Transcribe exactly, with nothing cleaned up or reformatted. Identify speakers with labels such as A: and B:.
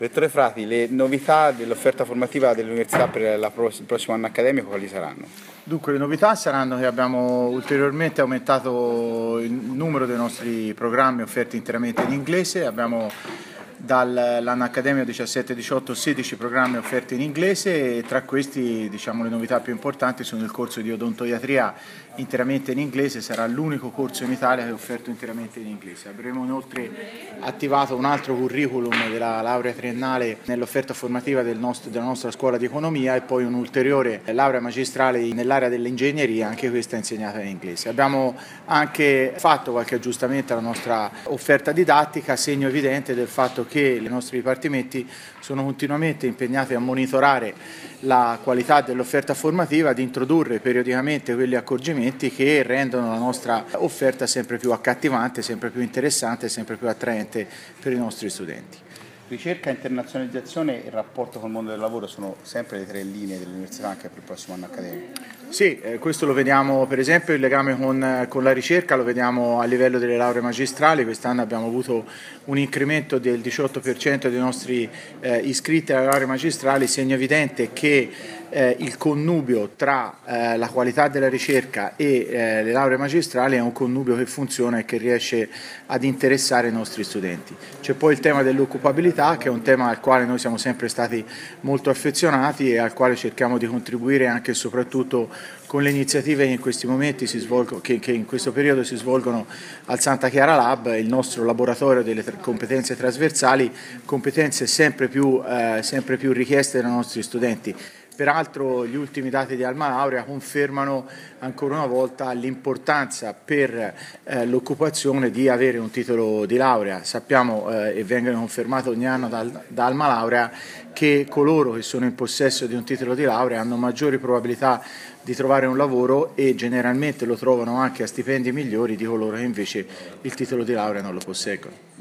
A: Rettore Frati, le novità dell'offerta formativa dell'Università per la pro- il prossimo anno accademico quali saranno?
B: Dunque, le novità saranno che abbiamo ulteriormente aumentato il numero dei nostri programmi offerti interamente in inglese. Abbiamo dall'anno accademico diciassette diciotto sedici programmi offerti in inglese e tra questi, diciamo, le novità più importanti sono il corso di odontoiatria interamente in inglese. Sarà l'unico corso in Italia che è offerto interamente in inglese. Avremo inoltre attivato un altro curriculum della laurea triennale nell'offerta formativa del nostro, della nostra scuola di economia e poi un'ulteriore laurea magistrale nell'area dell'ingegneria, anche questa insegnata in inglese. Abbiamo anche fatto qualche aggiustamento alla nostra offerta didattica, segno evidente del fatto che i nostri dipartimenti sono continuamente impegnati a monitorare la qualità dell'offerta formativa, ad introdurre periodicamente quegli accorgimenti che rendono la nostra offerta sempre più accattivante, sempre più interessante e sempre più attraente per i nostri studenti.
A: Ricerca, internazionalizzazione e rapporto col mondo del lavoro sono sempre le tre linee dell'università anche per il prossimo anno accademico.
B: Sì, eh, questo lo vediamo per esempio il legame con, con la ricerca, lo vediamo a livello delle lauree magistrali. Quest'anno abbiamo avuto un incremento del diciotto per cento dei nostri eh, iscritti alle lauree magistrali, segno evidente che eh, il connubio tra eh, la qualità della ricerca e eh, le lauree magistrali è un connubio che funziona e che riesce ad interessare i nostri studenti. C'è poi il tema dell'occupabilità, che è un tema al quale noi siamo sempre stati molto affezionati e al quale cerchiamo di contribuire anche e soprattutto con le iniziative che in questi momenti si svolgono, che, che in questo periodo si svolgono al Santa Chiara Lab, il nostro laboratorio delle competenze trasversali, competenze sempre più, eh, sempre più richieste dai nostri studenti. Peraltro gli ultimi dati di Alma Laurea confermano ancora una volta l'importanza per eh, l'occupazione di avere un titolo di laurea. Sappiamo eh, e vengono confermate ogni anno dal, da Alma Laurea che coloro che sono in possesso di un titolo di laurea hanno maggiori probabilità di trovare un lavoro e generalmente lo trovano anche a stipendi migliori di coloro che invece il titolo di laurea non lo posseggono.